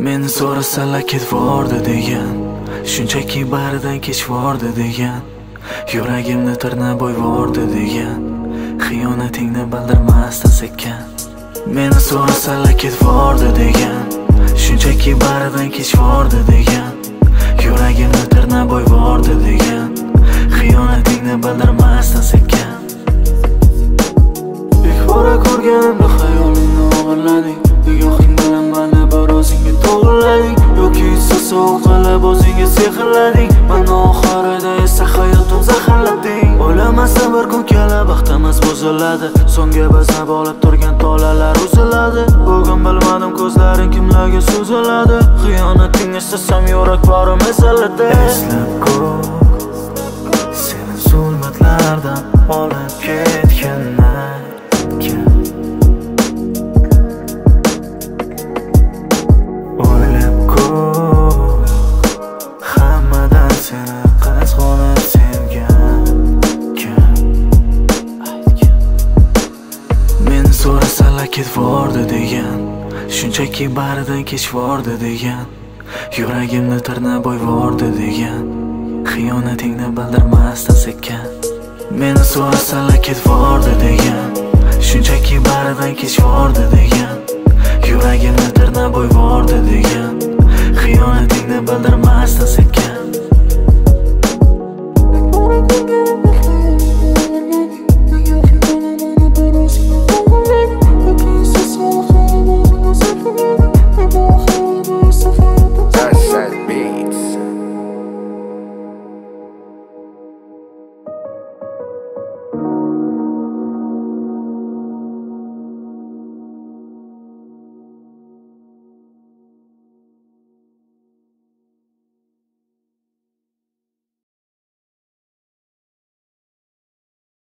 Meni so'rasalar ketvordi degan, shunchaki baridan kechvordi degan, yuragimni tirnab o'yvordi degan, xiyonatingni bildirmasdan sekkan. Meni so'rasalar ketvordi degan, shunchaki baridan kechvordi degan, yuragimni tirnab o'yvordi degan, xiyonatingni bildirmasdan sekkan. Ilk bora ko'rganimda xayolingni o'g'irlading, nigohing bilan mani bir o'zingga to'g'rilading, yoki esa sovuq qilib o'zingga sehrlading, mani oxirida esa hayotim zaharlading. O'ylamasam bir kun kelib baxtimiz buziladi, so'ngga bizni bog'lab turgan tolalar uziladi. Bugun bilmadim ko'zlaring kimlarga so'ziladi, xiyonating istasam yurak borim eziladi. Eslab ko'r seni zulmatlardan olib ketganlar, o'ylab ko'r hammadan seni qizg'onib sevgan kim? Meni so'rasalar ketvordi degan, shunchaki baridan kechvordi degan, yuragimni tirnab o'yvordi degan, xiyonatingni bildirmasdan sekkan. Meni so'rasalar ketvordi degan, shunchaki baridan kechvordi degan, yuragimni tirnab o'yvordi degan, xiyonatingni bildirmasdan sekkan.